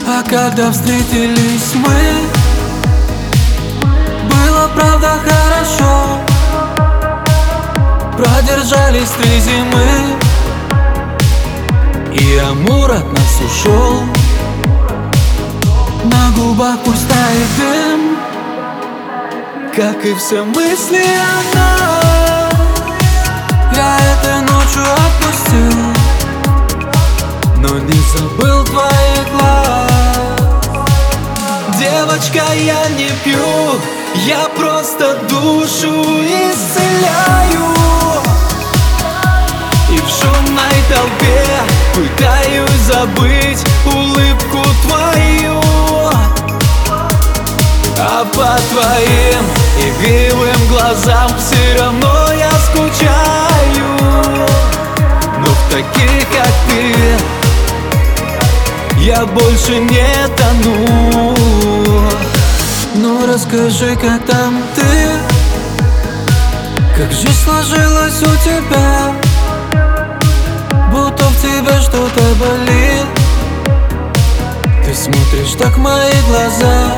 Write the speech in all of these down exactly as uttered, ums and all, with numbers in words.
А когда встретились мы, было правда хорошо. Продержались три зимы, и амур от нас ушел. На губах пусть тает дым, как и все мысли о нас. Я этой ночью отпустил, но не забыл твоих глаз. Девочка, я не пью, я просто душу исцеляю. И в шумной толпе пытаюсь забыть улыбку твою. А по твоим игривым глазам все равно я скучаю. Но в таких, как ты, я больше не тону. Ну расскажи, как там ты, как жизнь сложилась у тебя, будто в тебе что-то болит. Ты смотришь так в мои глаза,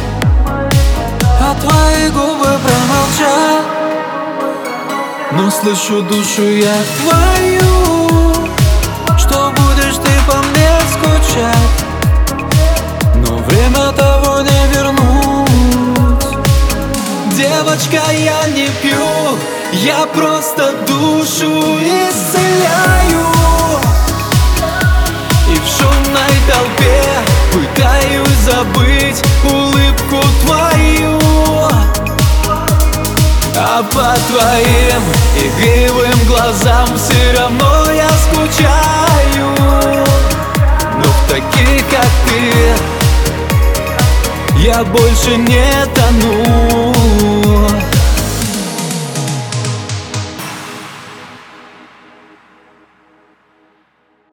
а твои губы промолчат. Но слышу душу я твою, что будешь ты по мне скучать. Но время того не вернуть. Девочка, я не пью, я просто душу исцеляю. И в шумной толпе пытаюсь забыть улыбку твою. А по твоим игривым глазам все равно я скучаю. Но в таких, как ты, я больше не тону.